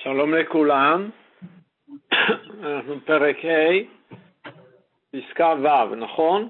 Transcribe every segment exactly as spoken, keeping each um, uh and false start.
שלום לכולם, אנחנו פרק ה', פסקה ו', נכון?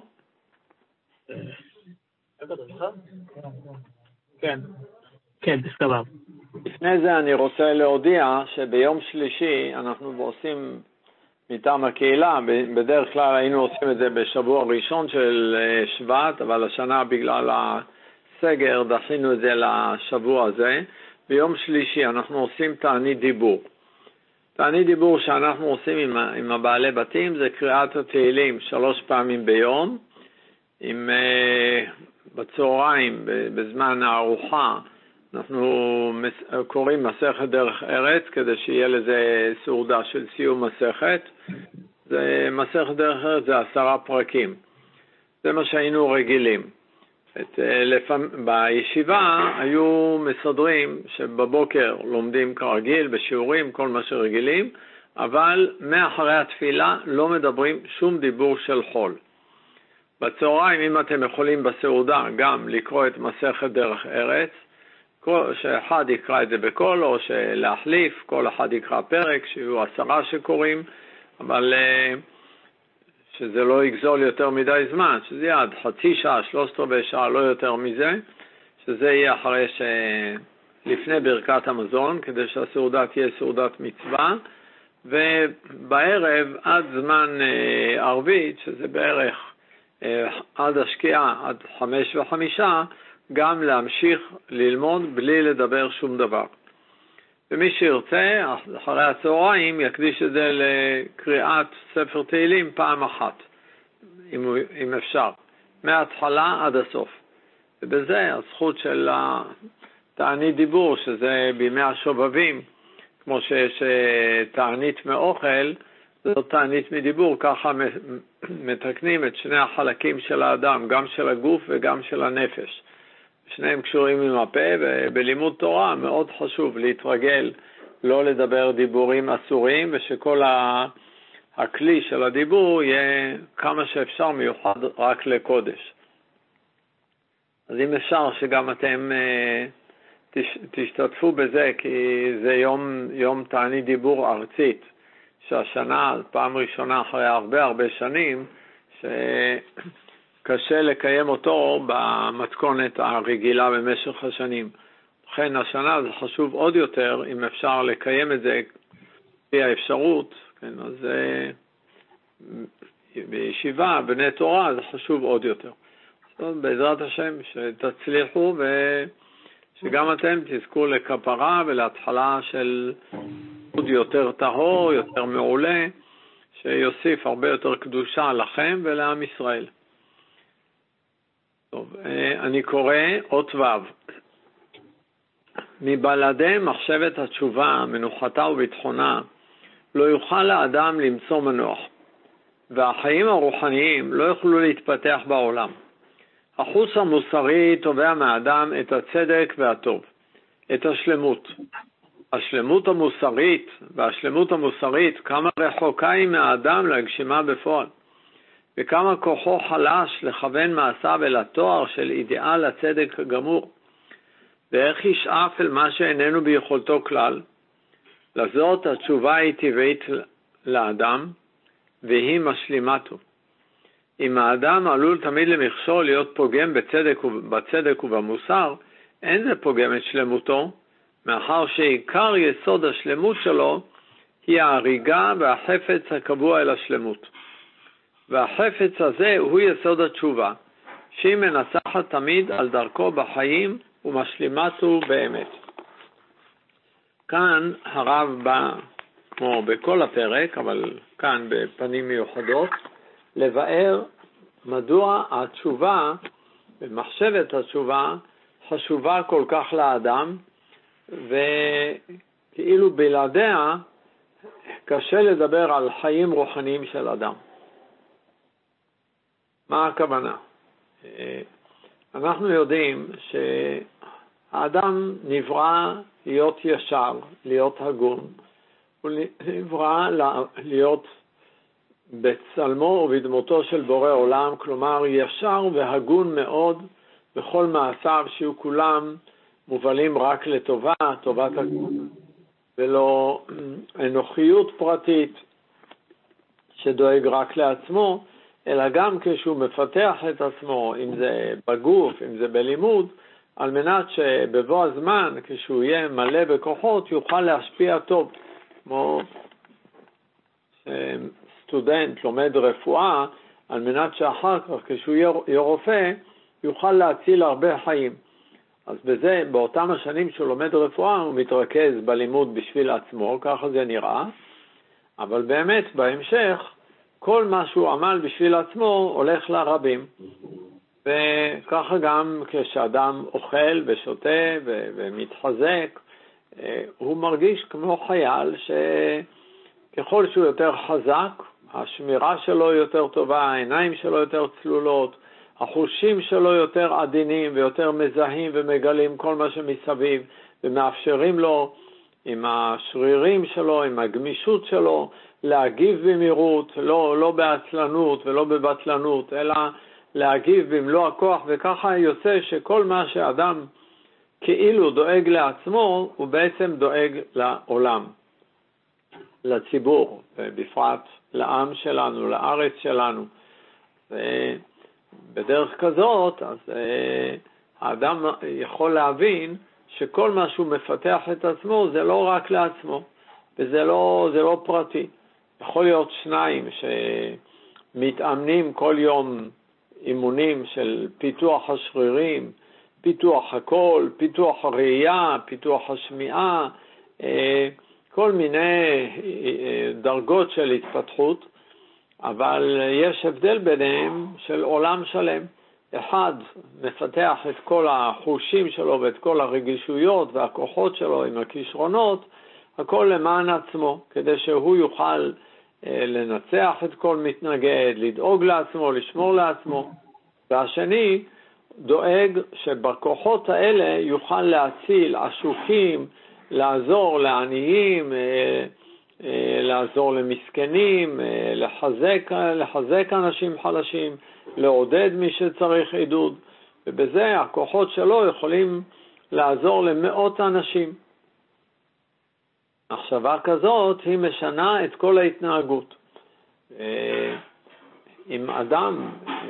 כן, כן, פסקה ו'. לפני זה אני רוצה להודיע שביום שלישי אנחנו עושים מטעם הקהילה, בדרך כלל היינו עושים את זה בשבוע ראשון של שבט, אבל השנה בגלל הסגר דחינו את זה לשבוע הזה. ביום שלישי אנחנו עושים תענית דיבור. תענית דיבור שאנחנו עושים עם, עם הבעלי בתים זה קריאת התהילים שלוש פעמים ביום, עם, uh, בצהריים, בזמן הארוחה, אנחנו קוראים מסכת דרך ארץ כדי שיהיה לזה סעודה של סיום מסכת. זה, מסכת דרך ארץ זה עשרה פרקים. זה מה שהיינו רגילים. את, לפעמים, בישיבה היו מסדרים שבבוקר לומדים כרגיל, בשיעורים, כל מה שרגילים, אבל מאחרי התפילה לא מדברים שום דיבור של חול. בצהריים, אם אתם יכולים בסעודה גם לקרוא את מסכת דרך ארץ, שאחד יקרא את זה בקול, או להחליף, כל אחד יקרא פרק, שיהיו עשרה שקוראים, אבל שזה לא יגזול יותר מדי זמן, שזה יהיה עד חצי שעה, שלושת רבעי שעה, לא יותר מזה, שזה יהיה אחרי ש... לפני ברכת המזון, כדי שהסעודה תהיה סעודת מצווה, ובערב עד זמן אה, ערבית, שזה בערך אה, עד השקיעה, עד חמש וחמישה, גם להמשיך ללמוד בלי לדבר שום דבר. ומי שירצה, אחרי הצהריים, יקדיש את זה לקריאת ספר תהילים פעם אחת, אם, אם אפשר, מההתחלה עד הסוף. ובזה הזכות של תענית דיבור, שזה בימי השובבים, כמו שיש תענית מאוכל, זאת תענית מדיבור, ככה מתקנים את שני החלקים של האדם, גם של הגוף וגם של הנפש. שניהם קשורים עם הפה, ובלימוד תורה מאוד חשוב להתרגל לא לדבר דיבורים אסורים, ושכל הכלי של הדיבור יהיה כמה שאפשר מיוחד רק לקודש. אז אם אפשר שגם אתם תשתתפו בזה, כי זה יום, יום תענית דיבור ארצית, שהשנה, פעם ראשונה אחרי הרבה הרבה שנים, ש... קשה לקיים אותו במתכונת הרגילה במשך השנים. לכן השנה זה חשוב עוד יותר, אם אפשר לקיים את זה לפי האפשרות, כן, אז בישיבה, בני תורה, זה חשוב עוד יותר. אז בעזרת השם, שתצליחו ושגם אתם תזכו לכפרה ולהתחלה של עוד יותר טהור, יותר מעולה, שיוסיף הרבה יותר קדושה לכם ולעם ישראל. טוב, אני קורא אות ו'. מבלעדי מחשבת התשובה, מנוחתה וביטחונה, לא יוכל האדם למצוא מנוח, והחיים הרוחניים לא יוכלו להתפתח בעולם. החוץ המוסרי תובע מהאדם את הצדק והטוב, את השלמות. השלמות המוסרית והשלמות המוסרית כמה רחוקה היא מהאדם להגשימה בפועל. וכמה כוחו חלש לכוון מעשיו אל התואר של אידיאל הצדק הגמור, ואיך ישאף אל מה שאיננו ביכולתו כלל. לזאת התשובה היא טבעית לאדם, והיא משלימתו. אם האדם עלול תמיד למכשול להיות פוגם בצדק, בצדק ובמוסר, אין זה פוגם את שלמותו, מאחר שעיקר יסוד השלמות שלו היא ההריגה והחפץ הקבוע אל השלמות. והחפץ הזה הוא יסוד התשובה, שהיא מנצחת תמיד על דרכו בחיים ומשלימתו באמת. כאן הרב בא, כמו בכל הפרק, אבל כאן בפנים מיוחדות, לבאר מדוע התשובה, במחשבת התשובה, חשובה כל כך לאדם, וכאילו בלעדיה קשה לדבר על חיים רוחניים של אדם. מה הכוונה? אנחנו יודעים שהאדם נברא להיות ישר, להיות הגון. הוא נברא להיות בצלמו ובדמותו של בורא עולם, כלומר ישר והגון מאוד בכל מעשיו, שיהיו כולם מובלים רק לטובה, טובת הגון. ולא אנוכיות פרטית שדואג רק לעצמו, אלא גם כשהוא מפתח את עצמו, אם זה בגוף, אם זה בלימוד, על מנת שבבוא הזמן, כשהוא יהיה מלא בכוחות, יוכל להשפיע טוב. כמו סטודנט לומד רפואה, על מנת שאחר כך, כשהוא יהיה רופא, יוכל להציל הרבה חיים. אז בזה, באותם השנים שהוא לומד רפואה, הוא מתרכז בלימוד בשביל עצמו, ככה זה נראה, אבל באמת, בהמשך, כל מה שהוא עמל בשביל עצמו הולך לרבים. וככה גם כשאדם אוכל ושותה ו- ומתחזק, הוא מרגיש כמו חייל שככל שהוא יותר חזק, השמירה שלו יותר טובה, העיניים שלו יותר צלולות, החושים שלו יותר עדינים ויותר מזהים ומגלים כל מה שמסביב, ומאפשרים לו עם השרירים שלו, עם הגמישות שלו, להגיב במהירות, לא, לא בעצלנות ולא בבטלנות, אלא להגיב במלוא הכוח, וככה יוצא שכל מה שאדם כאילו דואג לעצמו, הוא בעצם דואג לעולם, לציבור, ובפרט לעם שלנו, לארץ שלנו. ובדרך כזאת, אז האדם יכול להבין שכל מה שהוא מפתח את עצמו, זה לא רק לעצמו, וזה לא, זה לא פרטי. יכול להיות שניים שמתאמנים כל יום אימונים של פיתוח השרירים, פיתוח הקול, פיתוח הראייה, פיתוח השמיעה, כל מיני דרגות של התפתחות, אבל יש הבדל ביניהם של עולם שלם. אחד מפתח את כל החושים שלו ואת כל הרגישויות והכוחות שלו עם הכישרונות, הכל למען עצמו, כדי שהוא יוכל לנצח את כל מתנגד, לדאוג לעצמו, לשמור לעצמו. והשני דואג שבכוחות האלה יוכל להציל עשוקים, לעזור לעניים, לעזור למסכנים, לחזק, לחזק אנשים חלשים, לעודד מי שצריך עידוד. ובזה הכוחות שלו יכולים לעזור למאות אנשים. מחשבה כזאת היא משנה את כל ההתנהגות. אם אדם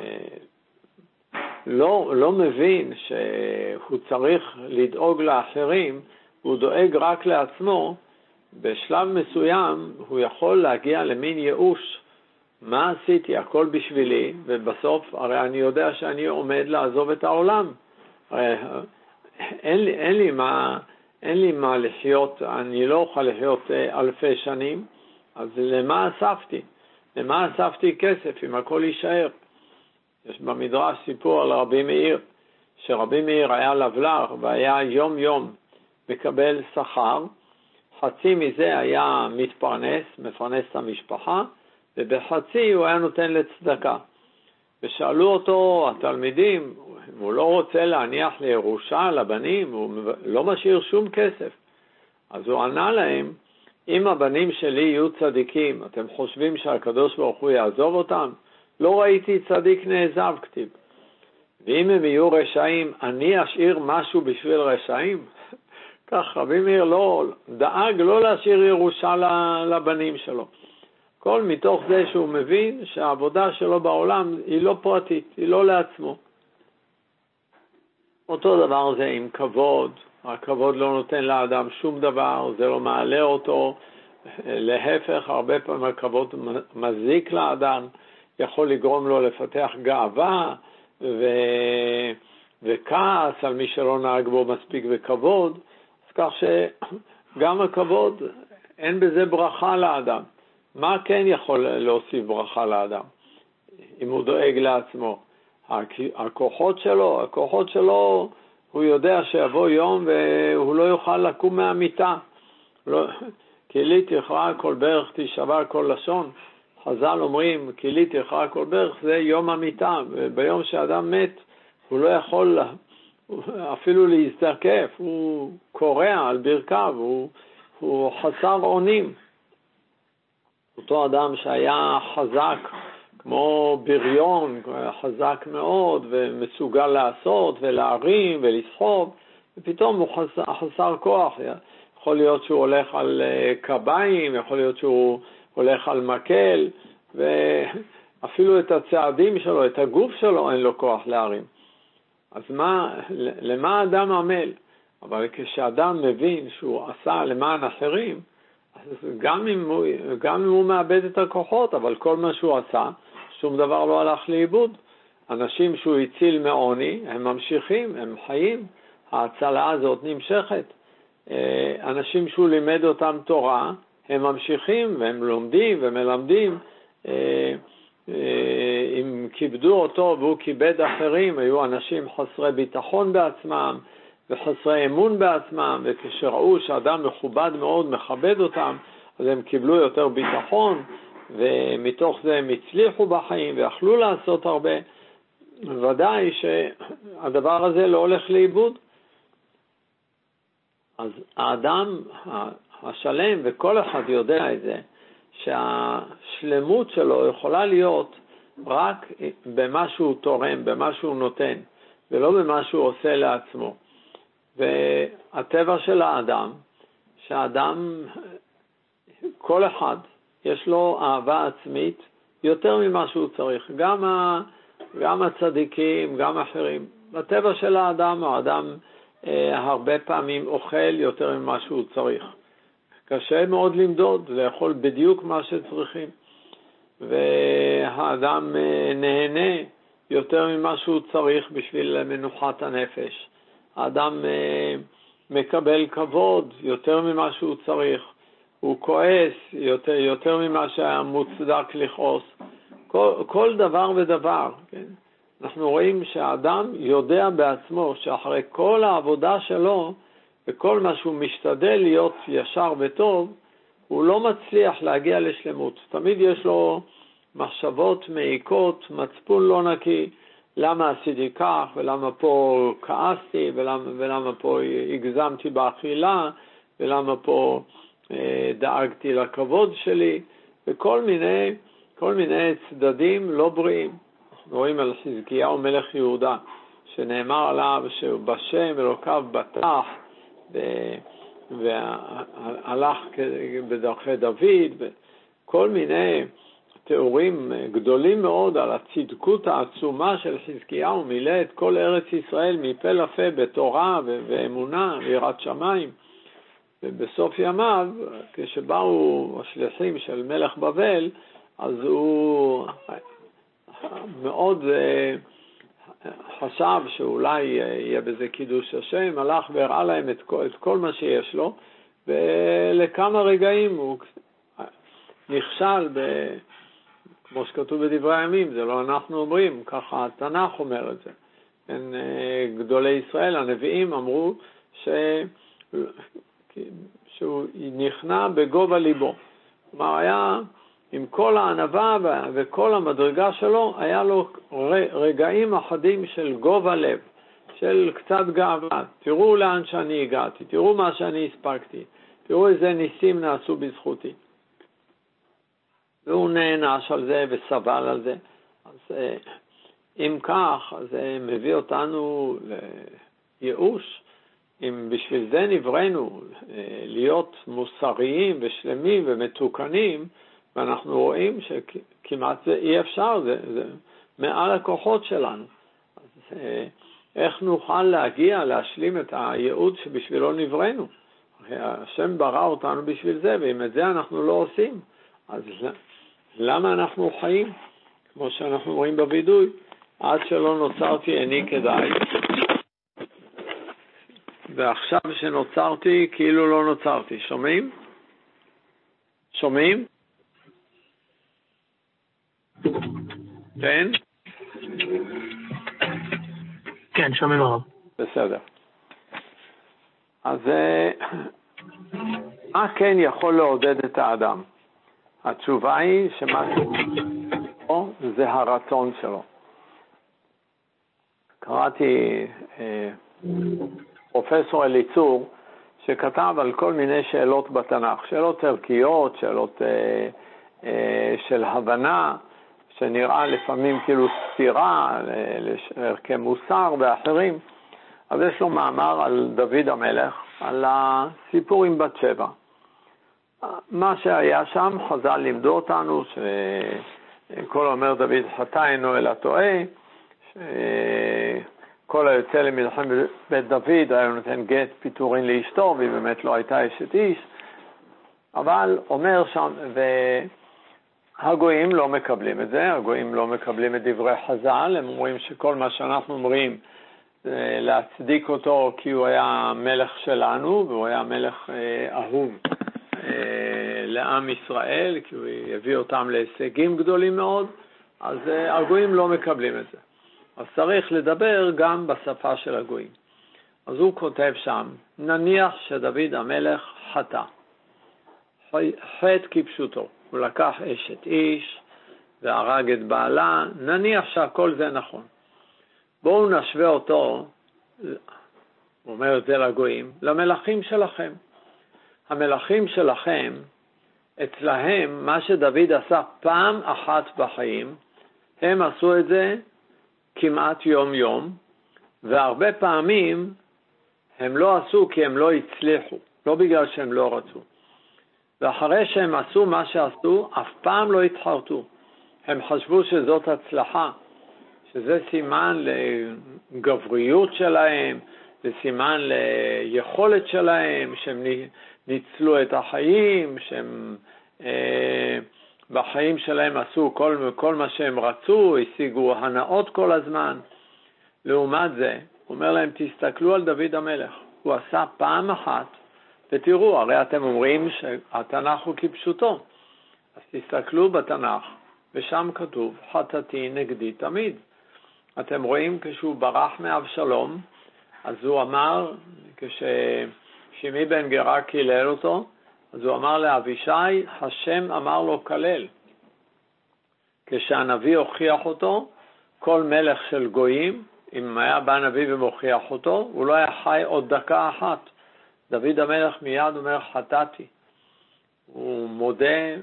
לא, לא מבין שהוא צריך לדאוג לאחרים, הוא דואג רק לעצמו, בשלב מסוים הוא יכול להגיע למין ייאוש. מה עשיתי? הכל בשבילי, ובסוף הרי אני יודע שאני עומד לעזוב את העולם. הרי אין לי, אין לי מה... אין לי מה לחיות, אני לא אוכל לחיות אלפי שנים, אז למה אספתי? למה אספתי כסף אם הכל יישאר? יש במדרש סיפור על רבי מאיר, שרבי מאיר היה לבלר והיה יום יום מקבל שכר, חצי מזה היה מתפרנס, מפרנס את המשפחה, ובחצי הוא היה נותן לצדקה. ושאלו אותו התלמידים, הוא לא רוצה להניח לירושה לבנים, הוא לא משאיר שום כסף. אז הוא ענה להם, אם הבנים שלי יהיו צדיקים, אתם חושבים שהקדוש ברוך הוא יעזוב אותם? לא ראיתי צדיק נעזב כתיב. ואם הם יהיו רשעים, אני אשאיר משהו בשביל רשעים? כך רבי מאיר לא, דאג לא להשאיר ירושה לבנים שלו. כל מתוך זה שהוא מבין שהעבודה שלו בעולם היא לא פרטית, היא לא לעצמו. אותו דבר זה עם כבוד. הכבוד לא נותן לאדם שום דבר, זה לא מעלה אותו. להפך, הרבה פעמים הכבוד מזיק לאדם, יכול לגרום לו לפתח גאווה ו... וכעס על מי שלא נהג בו מספיק וכבוד. אז כך שגם הכבוד, אין בזה ברכה לאדם. מה כן יכול להוסיף ברכה לאדם? אם הוא דואג לעצמו. הכוחות שלו, הכוחות שלו, הוא יודע שיבוא יום והוא לא יוכל לקום מהמיטה. לא, כלי תכרע כל ברך תשבר כל לשון. חז"ל אומרים, כלי תכרע כל ברך זה יום המיטה. וביום שאדם מת, הוא לא יכול אפילו להזדקף. הוא קורע על ברכיו, הוא, הוא חסר אונים. אותו אדם שהיה חזק, כמו בריון, חזק מאוד ומסוגל לעשות ולהרים ולסחוב, ופתאום הוא חסר, חסר כוח. יכול להיות שהוא הולך על קביים, יכול להיות שהוא הולך על מקל, ואפילו את הצעדים שלו, את הגוף שלו, אין לו כוח להרים. אז מה, למה האדם עמל? אבל כשאדם מבין שהוא עשה למען אחרים, אז גם אם הוא, גם אם הוא מאבד את הכוחות, אבל כל מה שהוא עשה, שום דבר לא הלך לאיבוד. אנשים שהוא הציל מעוני, הם ממשיכים, הם חיים, ההצלה הזאת נמשכת. אנשים שהוא לימד אותם תורה, הם ממשיכים והם לומדים ומלמדים. אם כיבדו אותו והוא כיבד אחרים, היו אנשים חסרי ביטחון בעצמם וחסרי אמון בעצמם, וכשראו שאדם מכובד מאוד מכבד אותם, אז הם קיבלו יותר ביטחון, ומתוך זה הם הצליחו בחיים ויכלו לעשות הרבה. ודאי שהדבר הזה לא הולך לאיבוד. אז האדם השלם, וכל אחד יודע את זה, שהשלמות שלו יכולה להיות רק במה שהוא תורם, במה שהוא נותן, ולא במה שהוא עושה לעצמו. והטבע של האדם, שהאדם, כל אחד, יש לו אהבה עצמית יותר ממה שהוא צריך. גם, ה, גם הצדיקים, גם אחרים. בטבע של האדם, האדם אה, הרבה פעמים אוכל יותר ממה שהוא צריך. קשה מאוד למדוד, לאכול בדיוק מה שצריכים. והאדם אה, נהנה יותר ממה שהוא צריך בשביל מנוחת הנפש. האדם אה, מקבל כבוד יותר ממה שהוא צריך. הוא כועס יותר, יותר ממה שהיה מוצדק לכעוס. כל, כל דבר ודבר. כן? אנחנו רואים שהאדם יודע בעצמו שאחרי כל העבודה שלו, וכל מה שהוא משתדל להיות ישר וטוב, הוא לא מצליח להגיע לשלמות. תמיד יש לו מחשבות מעיקות, מצפון לא נקי, למה עשיתי כך, ולמה פה כעסתי, ולמה, ולמה פה הגזמתי באכילה, ולמה פה אה, דאגתי לכבוד שלי, וכל מיני, כל מיני צדדים לא בריאים. אנחנו רואים על חזקיהו מלך יהודה, שנאמר עליו שבשם אלוקיו בטח, והלך בדרכי דוד, וכל מיני תיאורים גדולים מאוד על הצדקות העצומה של חזקיהו, מילא את כל ארץ ישראל מפה לפה בתורה ואמונה ויראת שמיים. ובסוף ימיו, כשבאו השליחים של מלך בבל, אז הוא מאוד חשב שאולי יהיה בזה קידוש השם, הלך והראה להם את כל, את כל מה שיש לו, ולכמה רגעים הוא נכשל, ב, כמו שכתוב בדברי הימים, זה לא אנחנו אומרים, ככה התנ"ך אומר את זה. כן, גדולי ישראל, הנביאים, אמרו ש, שהוא נכנע בגובה ליבו. כלומר, היה עם כל הענווה וכל המדרגה שלו, היה לו רגעים אחדים של גובה לב, של קצת גאווה. תראו לאן שאני הגעתי, תראו מה שאני הספקתי, תראו איזה ניסים נעשו בזכותי. והוא נענש על זה וסבל על זה. אז אם כך, זה מביא אותנו לייאוש. אם בשביל זה נבראנו להיות מוסריים ושלמים ומתוקנים, ואנחנו רואים שכמעט זה אי אפשר, זה, זה מעל הכוחות שלנו. אז איך נוכל להגיע, להשלים את הייעוד שבשבילו נבראנו? השם ברא אותנו בשביל זה, ואם את זה אנחנו לא עושים, אז למה אנחנו חיים? כמו שאנחנו רואים בוידוי, עד שלא נוצרתי איני כדאי, ועכשיו שנוצרתי כאילו לא נוצרתי. שומעים? שומעים? כן? כן, שומעים הרב. בסדר. אז מה כן יכול לעודד את האדם? התשובה היא שמה זה הרצון שלו. קראתי אה, פרופסור אליצור שכתב על כל מיני שאלות בתנ"ך, שאלות ערכיות, שאלות אה, אה, של הבנה, שנראה לפעמים כאילו סתירה לערכי מוסר ואחרים. אז יש לו מאמר על דוד המלך, על הסיפור עם בת שבע. מה שהיה שם, חז"ל לימדו אותנו, שכל אומר דוד חטא אינו אלא טועה, שכל היוצא למלחמת בית דוד היה נותן גט פיטורין לאשתו, והיא באמת לא הייתה אשת איש, אבל אומר שם, והגויים לא מקבלים את זה, הגויים לא מקבלים את דברי חז"ל, הם אומרים שכל מה שאנחנו אומרים, להצדיק אותו כי הוא היה מלך שלנו, והוא היה מלך אה, אהוב אה, לעם ישראל, כי הוא הביא אותם להישגים גדולים מאוד, אז אה, הגויים לא מקבלים את זה. אז צריך לדבר גם בשפה של הגויים. אז הוא כותב שם, נניח שדוד המלך חטא, חטא כפשוטו, הוא לקח אשת איש והרג את בעלה, נניח שהכל זה נכון. בואו נשווה אותו, הוא אומר את זה לגויים, למלכים שלכם. המלכים שלכם, אצלהם, מה שדוד עשה פעם אחת בחיים, הם עשו את זה כמעט יום יום, והרבה פעמים הם לא עשו כי הם לא הצליחו, לא בגלל שהם לא רצו. ואחרי שהם עשו מה שעשו, אף פעם לא התחרטו. הם חשבו שזאת הצלחה. שזה סימן לגבריות שלהם, זה סימן ליכולת שלהם, שהם ניצלו את החיים, שהם אה, בחיים שלהם עשו כל, כל מה שהם רצו, השיגו הנאות כל הזמן. לעומת זה, הוא אומר להם, תסתכלו על דוד המלך, הוא עשה פעם אחת, ותראו, הרי אתם אומרים שהתנ"ך הוא כפשוטו, אז תסתכלו בתנ"ך, ושם כתוב, חטאתי נגדי תמיד. אתם רואים כשהוא ברח מאבשלום, אז הוא אמר, כששמעי בן גרה קילל אותו, אז הוא אמר לאבישי, השם אמר לו כלל. כשהנביא הוכיח אותו, כל מלך של גויים, אם היה בא נביא ומוכיח אותו, הוא לא היה חי עוד דקה אחת. דוד המלך מיד אומר, חטאתי. הוא מודה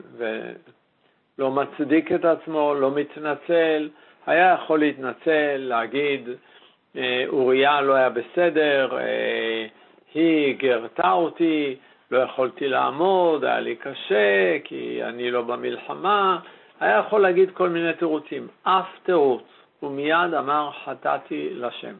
ולא מצדיק את עצמו, לא מתנצל, היה יכול להתנצל, להגיד, אוריה לא היה בסדר, היא גרתה אותי, לא יכולתי לעמוד, היה לי קשה, כי אני לא במלחמה, היה יכול להגיד כל מיני תירוצים, אף תירוץ, הוא מיד אמר חטאתי לשם.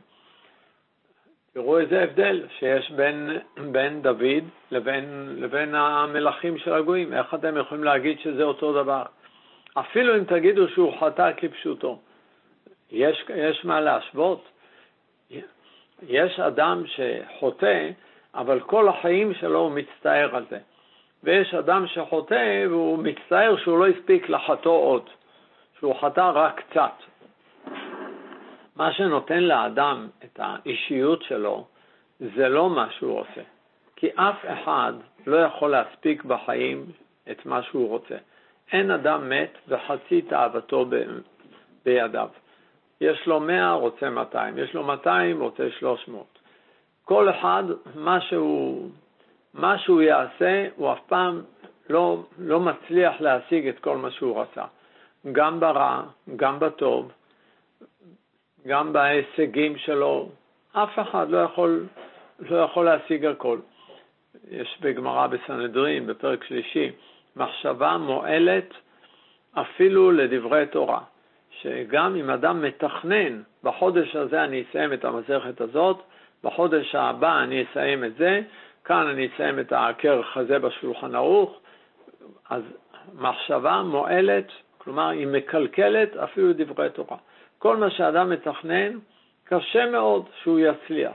תראו איזה הבדל שיש בין, בין דוד לבין, לבין המלכים של הגויים, איך אתם יכולים להגיד שזה אותו דבר? אפילו אם תגידו שהוא חטא כפשוטו, יש, יש מה להשוות. יש אדם שחוטא, אבל כל החיים שלו הוא מצטער על זה. ויש אדם שחוטא והוא מצטער שהוא לא הספיק לחטוא עוד, שהוא חטא רק קצת. מה שנותן לאדם את האישיות שלו, זה לא מה שהוא עושה. כי אף אחד לא יכול להספיק בחיים את מה שהוא רוצה. אין אדם מת וחצי תאוותו ב... בידיו. יש לו מאה, רוצה מאתיים. יש לו מאתיים, רוצה שלוש מאות. כל אחד, מה שהוא, מה שהוא יעשה, הוא אף פעם לא, לא מצליח להשיג את כל מה שהוא רצה. גם ברע, גם בטוב, גם בהישגים שלו. אף אחד לא יכול, לא יכול להשיג הכל. יש בגמרא בסנהדרין, בפרק שלישי, מחשבה מועלת אפילו לדברי תורה. שגם אם אדם מתכנן, בחודש הזה אני אסיים את המסכת הזאת, בחודש הבא אני אסיים את זה, כאן אני אסיים את הכרך הזה בשולחן ערוך, אז מחשבה מועלת, כלומר היא מקלקלת אפילו דברי תורה. כל מה שאדם מתכנן, קשה מאוד שהוא יצליח.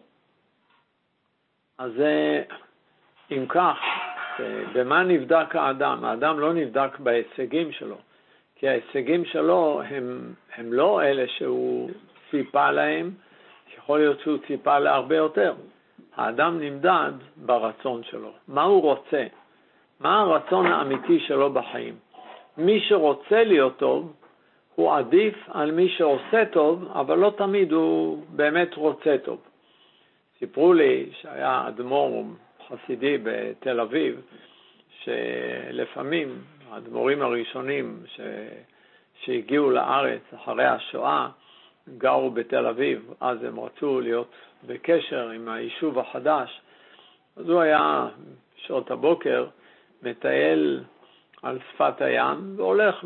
אז אם כך, במה נבדק האדם? האדם לא נבדק בהישגים שלו, כי ההישגים שלו הם, הם לא אלה שהוא ציפה להם, יכול להיות שהוא ציפה להרבה יותר. האדם נמדד ברצון שלו. מה הוא רוצה? מה הרצון האמיתי שלו בחיים? מי שרוצה להיות טוב, הוא עדיף על מי שעושה טוב, אבל לא תמיד הוא באמת רוצה טוב. סיפרו לי שהיה אדמו"ר חסידי בתל אביב, שלפעמים האדמו"רים הראשונים ש... שהגיעו לארץ אחרי השואה, גרו בתל אביב, אז הם רצו להיות בקשר עם היישוב החדש. אז הוא היה בשעות הבוקר מטייל על שפת הים, והולך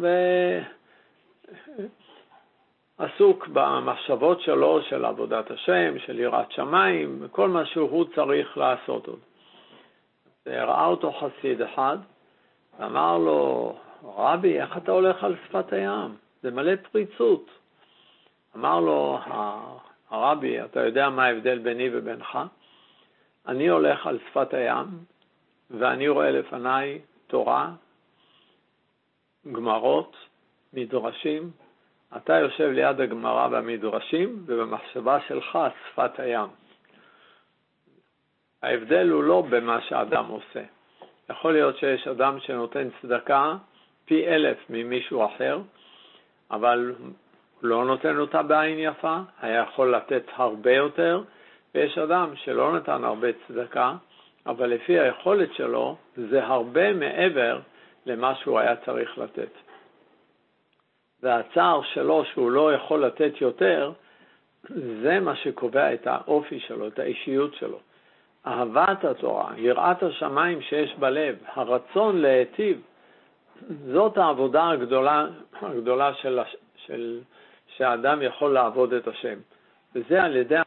ועסוק במחשבות שלו, של עבודת השם, של יראת שמיים, וכל מה שהוא צריך לעשות עוד. ראה אותו חסיד אחד, ואמר לו, רבי, איך אתה הולך על שפת הים? זה מלא פריצות. אמר לו, הרבי, אתה יודע מה ההבדל ביני ובינך? אני הולך על שפת הים, ואני רואה לפניי תורה, גמרות, מדרשים. אתה יושב ליד הגמרא והמדרשים, ובמחשבה שלך שפת הים. ההבדל הוא לא במה שאדם עושה. יכול להיות שיש אדם שנותן צדקה פי אלף ממישהו אחר, אבל לא נותן אותה בעין יפה, היה יכול לתת הרבה יותר, ויש אדם שלא נתן הרבה צדקה, אבל לפי היכולת שלו זה הרבה מעבר למה שהוא היה צריך לתת. והצער שלו שהוא לא יכול לתת יותר, זה מה שקובע את האופי שלו, את האישיות שלו. אהבת התורה, יראת השמיים שיש בלב, הרצון להיטיב, זאת העבודה הגדולה, הגדולה של, של, שהאדם יכול לעבוד את השם. וזה על ידי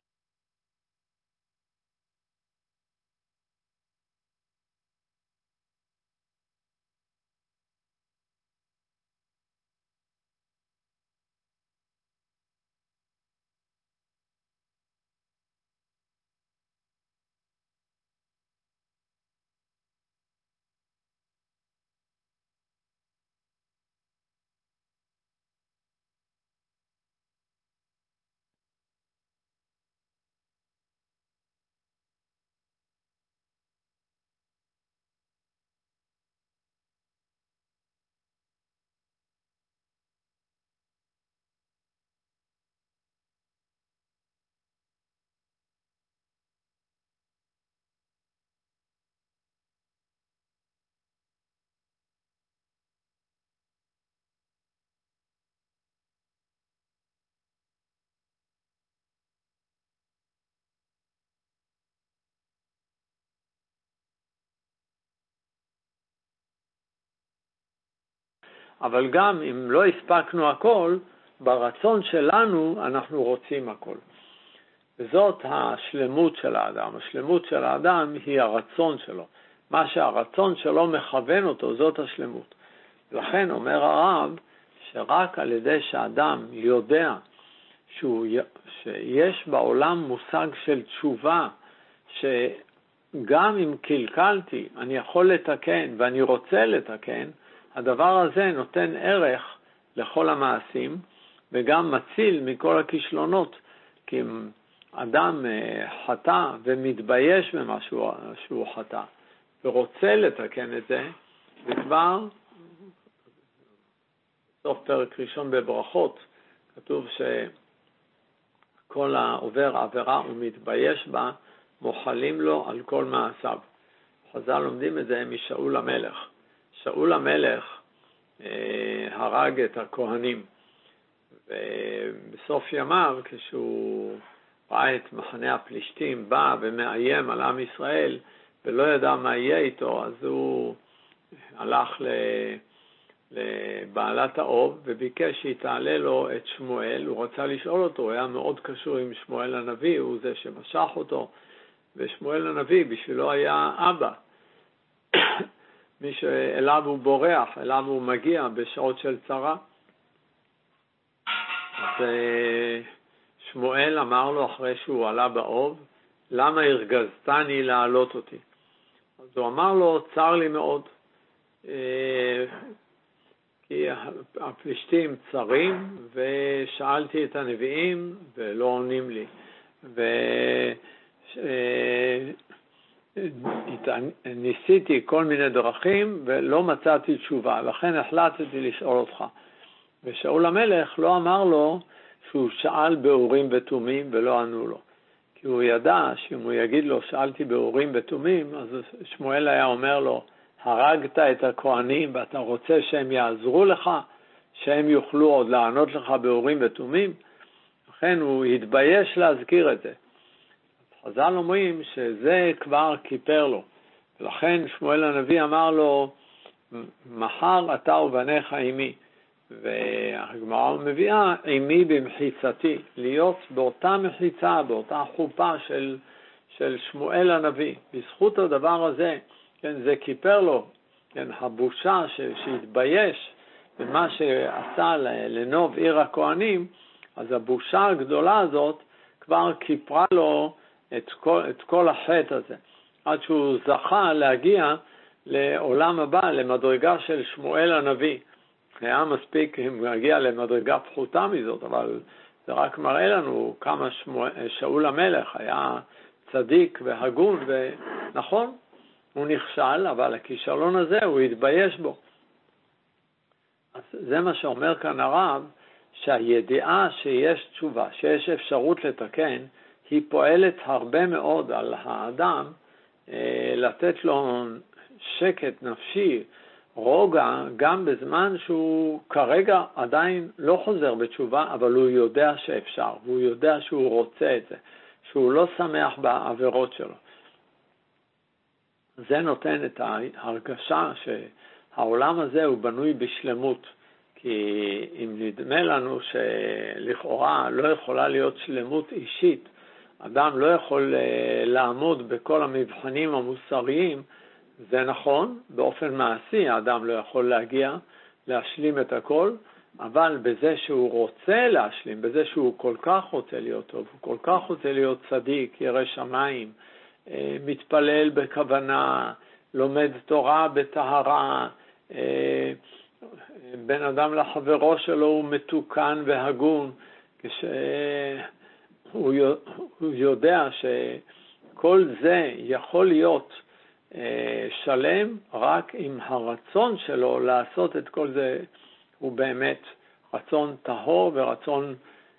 אבל גם אם לא הספקנו הכל, ברצון שלנו אנחנו רוצים הכל. וזאת השלמות של האדם. השלמות של האדם היא הרצון שלו. מה שהרצון שלו מכוון אותו, זאת השלמות. לכן אומר הרב, שרק על ידי שאדם יודע שהוא, שיש בעולם מושג של תשובה, שגם אם קלקלתי, אני יכול לתקן ואני רוצה לתקן, הדבר הזה נותן ערך לכל המעשים, וגם מציל מכל הכישלונות, כי אם אדם חטא ומתבייש במה שהוא, שהוא חטא, ורוצה לתקן את זה, וכבר, סוף פרק ראשון בברכות, כתוב שכל העובר העבירה ומתבייש בה, מוחלים לו על כל מעשיו. חז"ל לומדים את זה משאול המלך. שאול המלך אה, הרג את הכהנים, ובסוף ימיו, כשהוא ראה את מחנה הפלישתים, בא ומאיים על עם ישראל, ולא ידע מה יהיה איתו, אז הוא הלך לבעלת האוב, וביקש שיתעלה לו את שמואל. הוא רצה לשאול אותו, הוא היה מאוד קשור עם שמואל הנביא, הוא זה שמשך אותו, ושמואל הנביא בשבילו היה אבא. מי שאליו הוא בורח, אליו הוא מגיע בשעות של צרה. אז שמואל אמר לו אחרי שהוא עלה באוב, למה הרגזתני להעלות אותי? אז הוא אמר לו, צר לי מאוד, כי הפלישתים צרים, ושאלתי את הנביאים ולא עונים לי. ו... ניסיתי כל מיני דרכים ולא מצאתי תשובה, לכן החלטתי לשאול אותך. ושאול המלך לא אמר לו שהוא שאל באורים ותומים ולא ענו לו, כי הוא ידע שאם הוא יגיד לו שאלתי באורים ותומים, אז שמואל היה אומר לו, הרגת את הכהנים ואתה רוצה שהם יעזרו לך, שהם יוכלו עוד לענות לך באורים ותומים? לכן הוא התבייש להזכיר את זה. חז"ל אומרים שזה כבר כיפר לו. ולכן שמואל הנביא אמר לו, מחר אתה ובניך עימי. והגמרא מביאה עימי במחיצתי, להיות באותה מחיצה, באותה חופה של, של שמואל הנביא. בזכות הדבר הזה, כן, זה כיפר לו, כן, הבושה ש, שהתבייש במה שעשה לנוב עיר הכהנים, אז הבושה הגדולה הזאת כבר כיפרה לו את כל, את כל החטא הזה, עד שהוא זכה להגיע לעולם הבא, למדרגה של שמואל הנביא. היה מספיק אם להגיע למדרגה פחותה מזאת, אבל זה רק מראה לנו כמה שמואל, שאול המלך היה צדיק והגון, ונכון, הוא נכשל, אבל הכישלון הזה הוא התבייש בו. אז זה מה שאומר כאן הרב, שהידיעה שיש תשובה, שיש אפשרות לתקן, היא פועלת הרבה מאוד על האדם, לתת לו שקט נפשי, רוגע, גם בזמן שהוא כרגע עדיין לא חוזר בתשובה, אבל הוא יודע שאפשר, והוא יודע שהוא רוצה את זה, שהוא לא שמח בעבירות שלו. זה נותן את ההרגשה שהעולם הזה הוא בנוי בשלמות, כי אם נדמה לנו שלכאורה לא יכולה להיות שלמות אישית, אדם לא יכול לעמוד בכל המבחנים המוסריים, זה נכון, באופן מעשי האדם לא יכול להגיע, להשלים את הכל, אבל בזה שהוא רוצה להשלים, בזה שהוא כל כך רוצה להיות טוב, הוא כל כך רוצה להיות צדיק, ירא שמיים, מתפלל בכוונה, לומד תורה בטהרה, בן אדם לחברו שלו הוא מתוקן והגון, כשהוא יודע שכל זה יכול להיות שלם רק עם הרצון שלו לעשות את כל זה, הוא באמת רצון טהור ורצון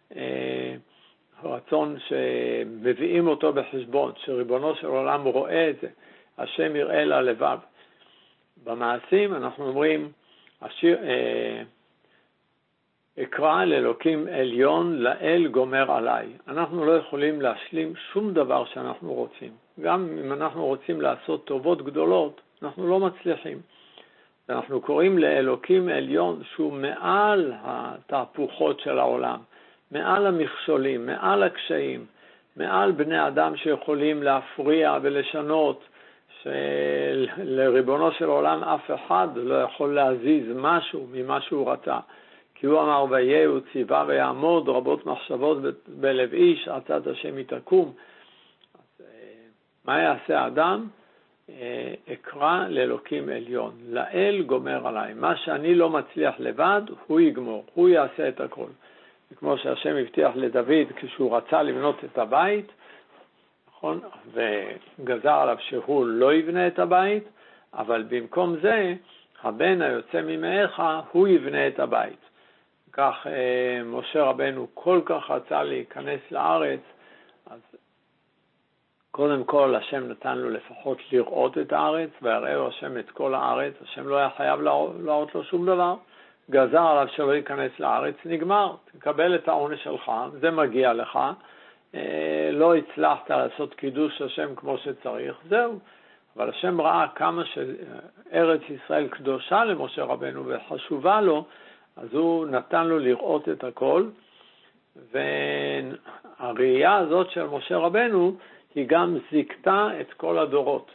רצון שמביאים אותו בחשבון, שריבונו של עולם רואה את זה, השם יראה ללבב. במעשים אנחנו אומרים, השיר, אה, אקרא לאלוקים עליון, לאל גומר עליי. אנחנו לא יכולים להשלים שום דבר שאנחנו רוצים. גם אם אנחנו רוצים לעשות טובות גדולות, אנחנו לא מצליחים. אנחנו קוראים לאלוקים עליון שהוא מעל התהפוכות של העולם, מעל המכשולים, מעל הקשיים, מעל בני אדם שיכולים להפריע ולשנות, שלריבונו של עולם אף אחד לא יכול להזיז משהו ממה שהוא רצה. כי הוא אמר ויהי ציווה ויעמוד רבות מחשבות בלב איש, עצת השם יתקום. אז מה יעשה האדם? אקרא לאלוקים עליון, לאל גומר עליי. מה שאני לא מצליח לבד, הוא יגמור, הוא יעשה את הכל. כמו שהשם הבטיח לדוד כשהוא רצה לבנות את הבית, נכון? וגזר עליו שהוא לא יבנה את הבית, אבל במקום זה, הבן היוצא ממאיך, הוא יבנה את הבית. כך משה רבנו כל כך רצה להיכנס לארץ, אז קודם כל השם נתן לו לפחות לראות את הארץ, והראהו השם את כל הארץ, השם לא היה חייב להראות לו שום דבר, גזר עליו שלא ייכנס לארץ, נגמר, תקבל את העונש שלך, זה מגיע לך, לא הצלחת לעשות קידוש השם כמו שצריך, זהו. אבל השם ראה כמה שארץ ישראל קדושה למשה רבנו וחשובה לו, אז הוא נתן לו לראות את הכל, והראייה הזאת של משה רבנו היא גם זיקתה את כל הדורות.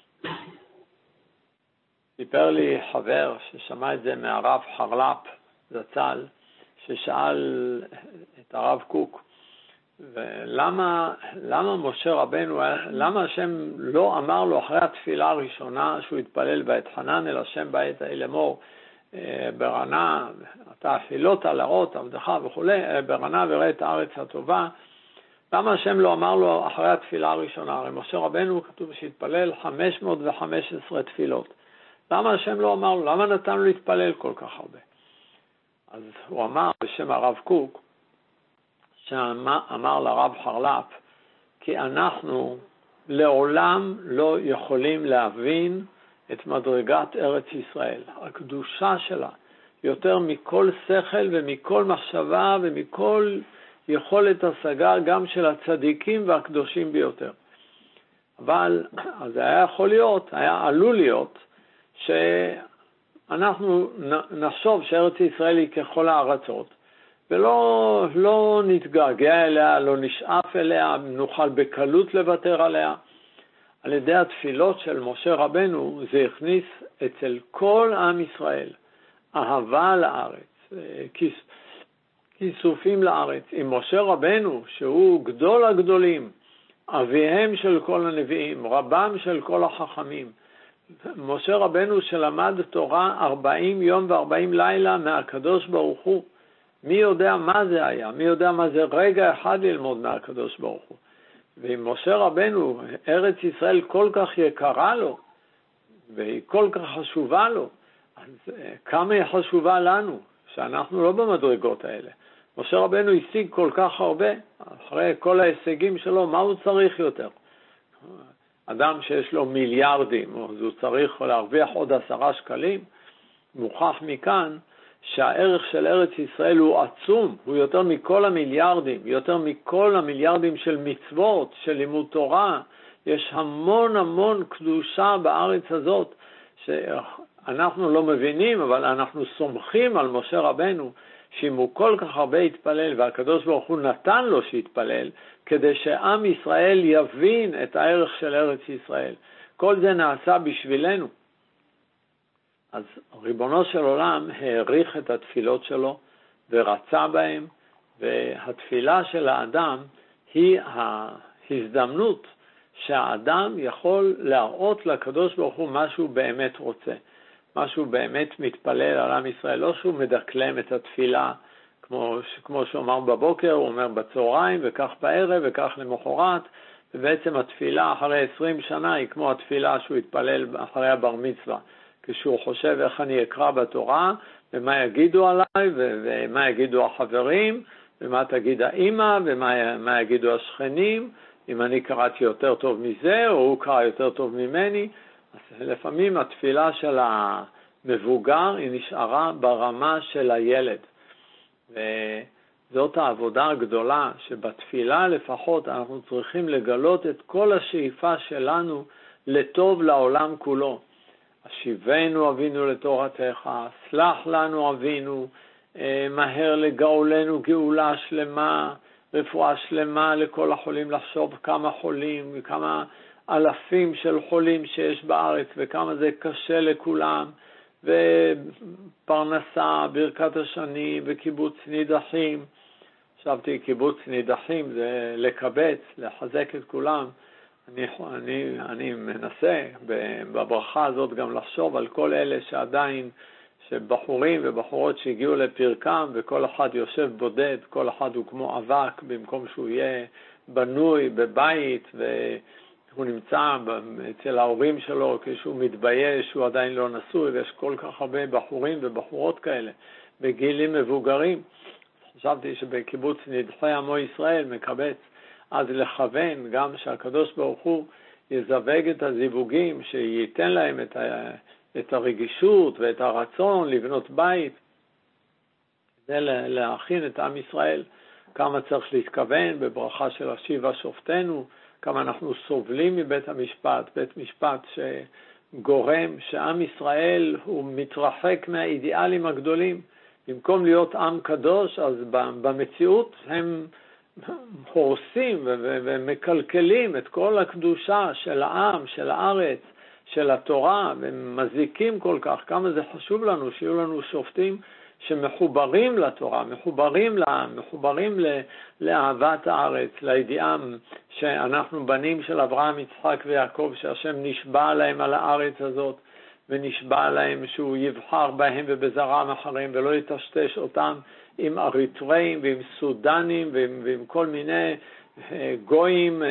סיפר לי חבר ששמע את זה מהרב חרל"פ זצ"ל, ששאל את הרב קוק, ולמה למה משה רבנו, למה השם לא אמר לו אחרי התפילה הראשונה שהוא התפלל בהתחנן אל השם בעת ההיא לאמור, ברנה, אתה חילות להראות עבדך וכו', ברנה וראה את הארץ הטובה, למה השם לא אמר לו אחרי התפילה הראשונה? הרי משה רבנו כתוב שהתפלל חמש מאות וחמש עשרה תפילות. למה השם לא אמר לו? למה נתן לו להתפלל כל כך הרבה? אז הוא אמר בשם הרב קוק, שאמר לרב חרל"פ, כי אנחנו לעולם לא יכולים להבין את מדרגת ארץ ישראל, הקדושה שלה, יותר מכל שכל ומכל מחשבה ומכל יכולת השגה גם של הצדיקים והקדושים ביותר. אבל אז היה יכול להיות, היה עלול להיות, שאנחנו נחשוב שארץ ישראל היא ככל הארצות, ולא לא נתגעגע אליה, לא נשאף אליה, נוכל בקלות לוותר עליה. על ידי התפילות של משה רבנו זה הכניס אצל כל עם ישראל אהבה לארץ, כיס, כיסופים לארץ. עם משה רבנו שהוא גדול הגדולים, אביהם של כל הנביאים, רבם של כל החכמים, משה רבנו שלמד תורה ארבעים יום וארבעים לילה מהקדוש ברוך הוא, מי יודע מה זה היה, מי יודע מה זה רגע אחד ללמוד מהקדוש ברוך הוא. ועם משה רבנו, ארץ ישראל כל כך יקרה לו, והיא כל כך חשובה לו, אז כמה היא חשובה לנו, שאנחנו לא במדרגות האלה. משה רבנו השיג כל כך הרבה, אחרי כל ההישגים שלו, מה הוא צריך יותר? אדם שיש לו מיליארדים, אז הוא צריך להרוויח עוד עשרה שקלים, מוכח מכאן, שהערך של ארץ ישראל הוא עצום, הוא יותר מכל המיליארדים, יותר מכל המיליארדים של מצוות, של לימוד תורה. יש המון המון קדושה בארץ הזאת, שאנחנו לא מבינים, אבל אנחנו סומכים על משה רבנו, שאם הוא כל כך הרבה התפלל, והקדוש ברוך הוא נתן לו שיתפלל, כדי שעם ישראל יבין את הערך של ארץ ישראל. כל זה נעשה בשבילנו. אז ריבונו של עולם העריך את התפילות שלו ורצה בהם, והתפילה של האדם היא ההזדמנות שהאדם יכול להראות לקדוש ברוך הוא מה שהוא באמת רוצה, מה שהוא באמת מתפלל על עם ישראל, לא שהוא מדקלם את התפילה, כמו, כמו שהוא אמר בבוקר, הוא אומר בצהריים וכך בערב וכך למחרת, ובעצם התפילה אחרי עשרים שנה היא כמו התפילה שהוא התפלל אחרי הבר מצווה, כשהוא חושב איך אני אקרא בתורה, ומה יגידו עליי, ומה יגידו החברים, ומה תגיד האמא, ומה יגידו השכנים, אם אני קראתי יותר טוב מזה, או הוא קרא יותר טוב ממני. אז לפעמים התפילה של המבוגר היא נשארה ברמה של הילד. וזאת העבודה הגדולה, שבתפילה לפחות אנחנו צריכים לגלות את כל השאיפה שלנו לטוב לעולם כולו. השיבנו אבינו לתורתך, סלח לנו אבינו, מהר לגאולנו גאולה שלמה, רפואה שלמה לכל החולים, לחשוב כמה חולים, כמה אלפים של חולים שיש בארץ, וכמה זה קשה לכולם, ופרנסה, ברכת השנים, וקיבוץ נידחים. חשבתי, קיבוץ נידחים זה לקבץ, לחזק את כולם. אני, אני, אני מנסה בברכה הזאת גם לחשוב על כל אלה שעדיין, שבחורים ובחורות שהגיעו לפרקם, וכל אחד יושב בודד, כל אחד הוא כמו אבק, במקום שהוא יהיה בנוי בבית, והוא נמצא אצל ההורים שלו כשהוא מתבייש, הוא עדיין לא נשוי, ויש כל כך הרבה בחורים ובחורות כאלה, בגילים מבוגרים. חשבתי שבקיבוץ נדחי עמו ישראל מקבץ, אז לכוון גם שהקדוש ברוך הוא יזווג את הזיווגים, שייתן להם את, ה, את הרגישות ואת הרצון לבנות בית, כדי להכין את עם ישראל, כמה צריך להתכוון בברכה של השיבה שופטנו, כמה אנחנו סובלים מבית המשפט, בית משפט שגורם שעם ישראל הוא מתרחק מהאידיאלים הגדולים, במקום להיות עם קדוש, אז במציאות הם הורסים ומקלקלים את כל הקדושה של העם, של הארץ, של התורה, ומזיקים כל כך. כמה זה חשוב לנו שיהיו לנו שופטים שמחוברים לתורה, מחוברים לעם, מחוברים לאהבת הארץ, לידיעה שאנחנו בנים של אברהם, יצחק ויעקב, שהשם נשבע להם על הארץ הזאת, ונשבע להם שהוא יבחר בהם ובזרם אחריהם, ולא יטשטש אותם עם אריתראים ועם סודנים ועם, ועם כל מיני גויים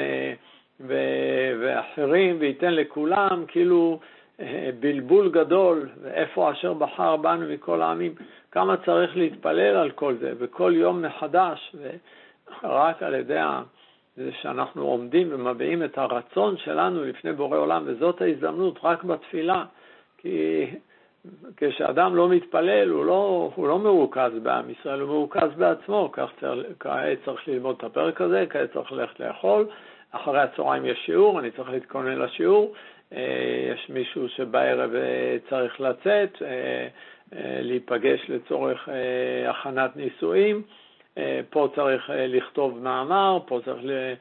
ואחרים, וייתן לכולם כאילו בלבול גדול, ואיפה אשר בחר בנו מכל העמים. כמה צריך להתפלל על כל זה, וכל יום מחדש, ורק על ידי זה שאנחנו עומדים ומביעים את הרצון שלנו לפני בורא עולם, וזאת ההזדמנות רק בתפילה, כי כשאדם לא מתפלל, הוא לא, הוא לא מרוכז בעם ישראל, הוא מרוכז בעצמו, כך צריך, כעת צריך ללמוד את הפרק הזה, כעת צריך ללכת לאכול, אחרי הצהריים יש שיעור, אני צריך להתכונן לשיעור, יש מישהו שבערב צריך לצאת, להיפגש לצורך הכנת נישואים, פה צריך לכתוב מאמר, פה צריך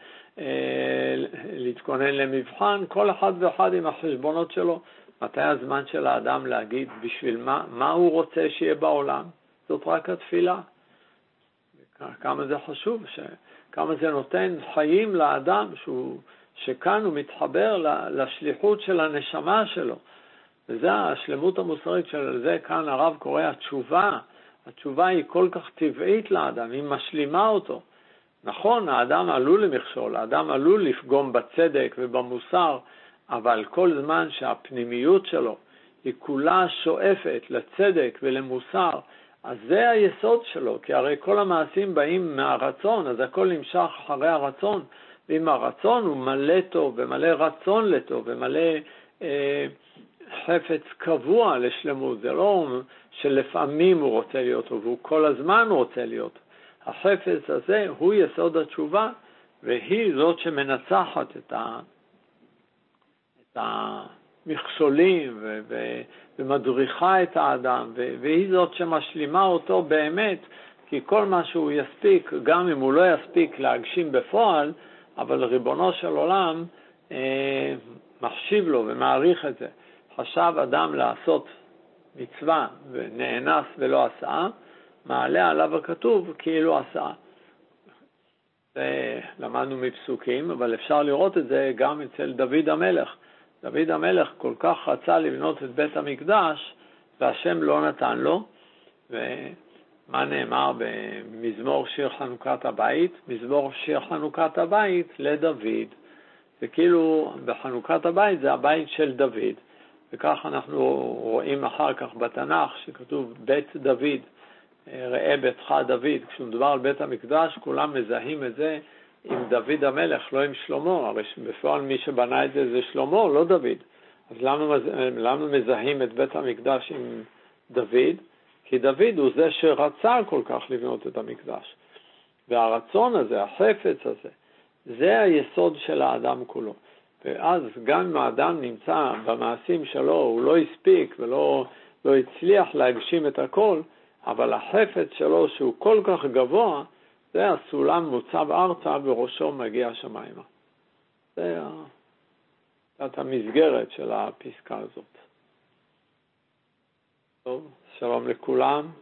להתכונן למבחן, כל אחד ואחד עם החשבונות שלו. מתי הזמן של האדם להגיד בשביל מה, מה הוא רוצה שיהיה בעולם? זאת רק התפילה. כמה זה חשוב, ש... כמה זה נותן חיים לאדם, שהוא... שכאן הוא מתחבר לשליחות של הנשמה שלו. וזה השלמות המוסרית של זה, כאן הרב קורא התשובה. התשובה היא כל כך טבעית לאדם, היא משלימה אותו. נכון, האדם עלול למכשול, האדם עלול לפגום בצדק ובמוסר, אבל כל זמן שהפנימיות שלו היא כולה שואפת לצדק ולמוסר, אז זה היסוד שלו, כי הרי כל המעשים באים מהרצון, אז הכל נמשך אחרי הרצון, ואם הרצון הוא מלא טוב ומלא רצון לטוב ומלא אה, חפץ קבוע לשלמות, זה לא שלפעמים הוא רוצה להיות טוב, הוא כל הזמן רוצה להיות. החפץ הזה הוא יסוד התשובה, והיא זאת שמנצחת את ה... את המכשולים ו- ו- ומדריכה את האדם, ו- והיא זאת שמשלימה אותו באמת, כי כל מה שהוא יספיק, גם אם הוא לא יספיק להגשים בפועל, אבל ריבונו של עולם אה, מחשיב לו ומעריך את זה. חשב אדם לעשות מצווה ונאנס ולא עשה, מעלה עליו הכתוב כאילו עשה. למדנו מפסוקים, אבל אפשר לראות את זה גם אצל דוד המלך. דוד המלך כל כך רצה לבנות את בית המקדש, והשם לא נתן לו. ומה נאמר במזמור שיר חנוכת הבית? מזמור שיר חנוכת הבית לדוד. וכאילו בחנוכת הבית זה הבית של דוד. וכך אנחנו רואים אחר כך בתנ"ך שכתוב בית דוד, ראה ביתך דוד. כשמדובר על בית המקדש, כולם מזהים את זה עם דוד המלך, לא עם שלמה. הרי בפועל מי שבנה את זה זה שלמה, לא דוד. אז למה, למה מזהים את בית המקדש עם דוד? כי דוד הוא זה שרצה כל כך לבנות את המקדש. והרצון הזה, החפץ הזה, זה היסוד של האדם כולו. ואז גם אם האדם נמצא במעשים שלו, הוא לא הספיק ולא לא הצליח להגשים את הכל, אבל החפץ שלו שהוא כל כך גבוה, זה הסולם מוצב ארצה וראשו מגיע שמיימה. זה את המסגרת של הפסקה הזאת. טוב, שלום לכולם.